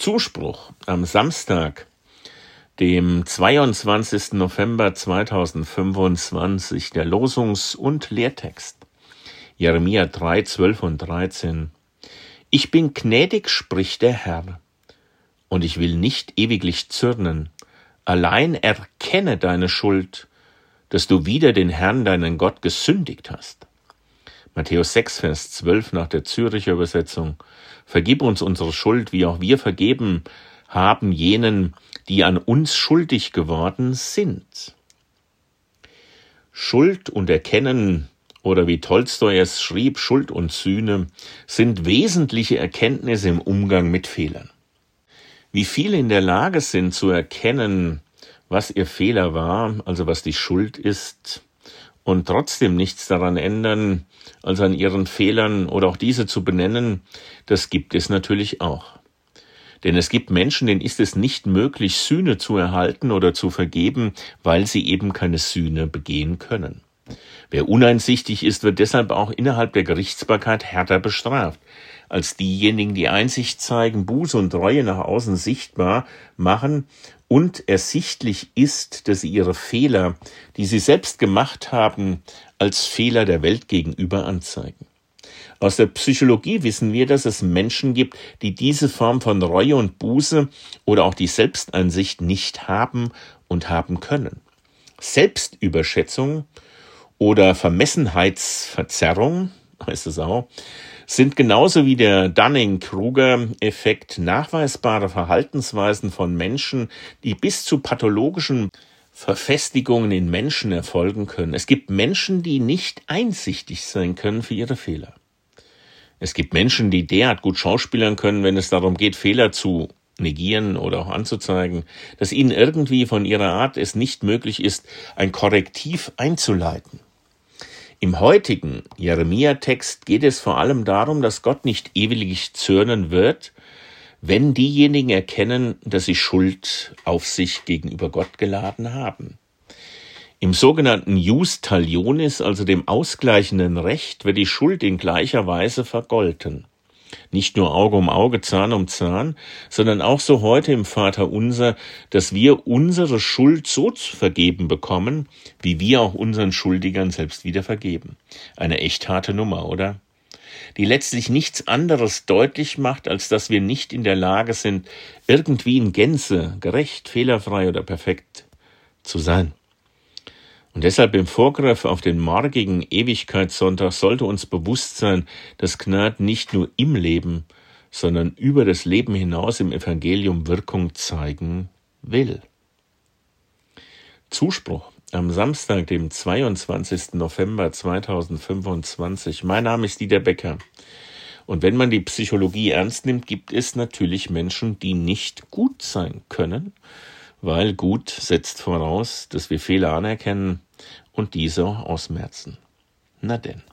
Zuspruch am Samstag, dem 22. November 2025, der Losungs- und Lehrtext. Jeremia 3, 12 und 13. Ich bin gnädig, spricht der Herr, und ich will nicht ewiglich zürnen. Allein erkenne deine Schuld, dass du wider den Herrn, deinen Gott, gesündigt hast. Matthäus 6, Vers 12 nach der Zürcher Übersetzung. Vergib uns unsere Schuld, wie auch wir vergeben haben jenen, die an uns schuldig geworden sind. Schuld und Erkennen, oder wie Tolstoi es schrieb, Schuld und Sühne, sind wesentliche Erkenntnisse im Umgang mit Fehlern. Wie viele in der Lage sind zu erkennen, was ihr Fehler war, also was die Schuld ist, und trotzdem nichts daran ändern, als an ihren Fehlern oder auch diese zu benennen, das gibt es natürlich auch. Denn es gibt Menschen, denen ist es nicht möglich, Sühne zu erhalten oder zu vergeben, weil sie eben keine Sühne begehen können. Wer uneinsichtig ist, wird deshalb auch innerhalb der Gerichtsbarkeit härter bestraft, als diejenigen, die Einsicht zeigen, Buße und Reue nach außen sichtbar machen und ersichtlich ist, dass sie ihre Fehler, die sie selbst gemacht haben, als Fehler der Welt gegenüber anzeigen. Aus der Psychologie wissen wir, dass es Menschen gibt, die diese Form von Reue und Buße oder auch die Selbsteinsicht nicht haben und haben können. Selbstüberschätzung oder Vermessenheitsverzerrung, heißt es auch, sind genauso wie der Dunning-Kruger-Effekt nachweisbare Verhaltensweisen von Menschen, die bis zu pathologischen Verfestigungen in Menschen erfolgen können. Es gibt Menschen, die nicht einsichtig sein können für ihre Fehler. Es gibt Menschen, die derart gut schauspielern können, wenn es darum geht, Fehler zu negieren oder auch anzuzeigen, dass ihnen irgendwie von ihrer Art es nicht möglich ist, ein Korrektiv einzuleiten. Im heutigen Jeremia-Text geht es vor allem darum, dass Gott nicht ewig zürnen wird, wenn diejenigen erkennen, dass sie Schuld auf sich gegenüber Gott geladen haben. Im sogenannten Jus Talionis, also dem ausgleichenden Recht, wird die Schuld in gleicher Weise vergolten. Nicht nur Auge um Auge, Zahn um Zahn, sondern auch so heute im Vaterunser, dass wir unsere Schuld so zu vergeben bekommen, wie wir auch unseren Schuldigern selbst wieder vergeben. Eine echt harte Nummer, oder? Die letztlich nichts anderes deutlich macht, als dass wir nicht in der Lage sind, irgendwie in Gänze gerecht, fehlerfrei oder perfekt zu sein. Und deshalb im Vorgriff auf den morgigen Ewigkeitssonntag sollte uns bewusst sein, dass Gnade nicht nur im Leben, sondern über das Leben hinaus im Evangelium Wirkung zeigen will. Zuspruch am Samstag, dem 22. November 2025. Mein Name ist Dieter Becker. Und wenn man die Psychologie ernst nimmt, gibt es natürlich Menschen, die nicht gut sein können, weil gut setzt voraus, dass wir Fehler anerkennen und diese auch ausmerzen. Na denn.